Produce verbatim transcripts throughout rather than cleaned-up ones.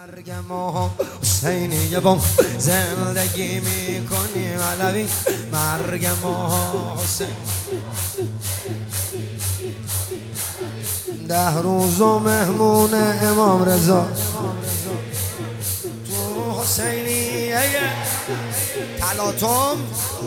مرگ ما حسینیه با زندگی میکنیم علوی مرگ ما حسین ده روز و مهمون امام رضا تو حسینیه تلاطم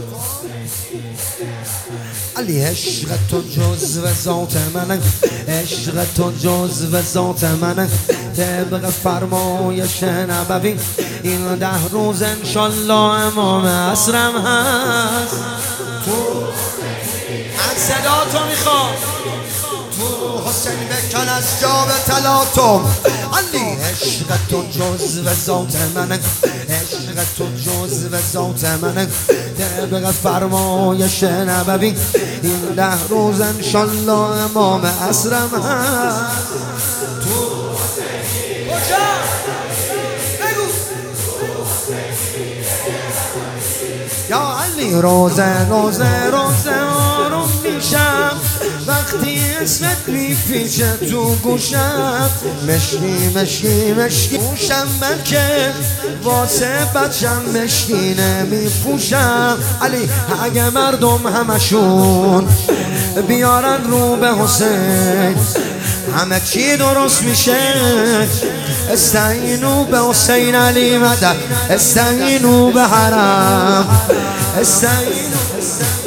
علی عشق تو جزو ذات منه عشق تو جزو ذات منه طبق فرمایش نبوی این ده روز انشالله امام عصرم هست تو من صدا تو میخوام تو حسین بکن از جاب تلاطم علی عشق تو جزو ذات منه عشق تو جزو ذات منه طبق فرمایش نبوی این ده روز انشالله امام عصرم هست تو کجا؟ بگو یا علی روزه روزه روزه آروم میشم وقتی اسمت میپیچه تو گوشم مشکی مشکی مشکی پوشم من که واسه بچم مشکی نمیپوشم علی اگه مردم همشون بیارن رو به حسین همه چی درست میشه استعینو به حسین علی مدد استعینو به حرم استعینو